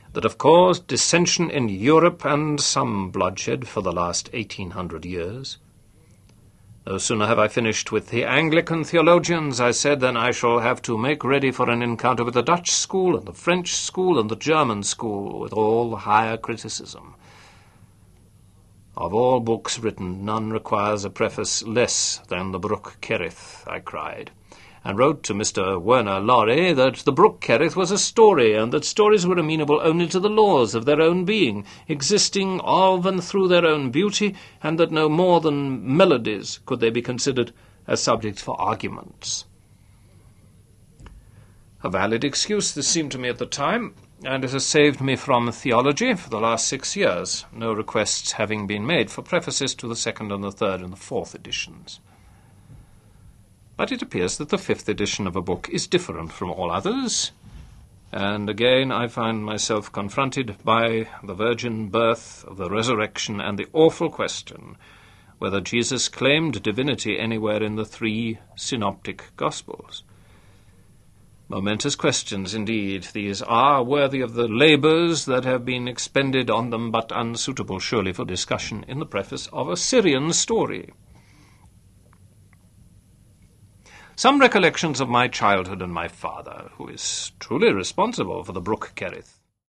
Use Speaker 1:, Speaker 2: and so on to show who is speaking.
Speaker 1: that have caused dissension in Europe and some bloodshed for the last 1800 years. No sooner have I finished with the Anglican theologians, I said, than I shall have to make ready for an encounter with the Dutch school and the French school and the German school, with all the higher criticism. Of all books written, none requires a preface less than the Brook Kerith, I cried, and wrote to Mr. Werner Lorry that the Brook Kerith was a story, and that stories were amenable only to the laws of their own being, existing of and through their own beauty, and that no more than melodies could they be considered as subjects for arguments. A valid excuse this seemed to me at the time, and it has saved me from theology for the last 6 years, no requests having been made for prefaces to the second and the third and the fourth editions. But it appears that the fifth edition of a book is different from all others, and again I find myself confronted by the virgin birth, the resurrection, and the awful question whether Jesus claimed divinity anywhere in the 3 synoptic Gospels. Momentous questions indeed these are, worthy of the labours that have been expended on them, but unsuitable surely for discussion in the preface of a Syrian story. Some recollections of my childhood and my father, who is truly responsible for the Brook Kerith.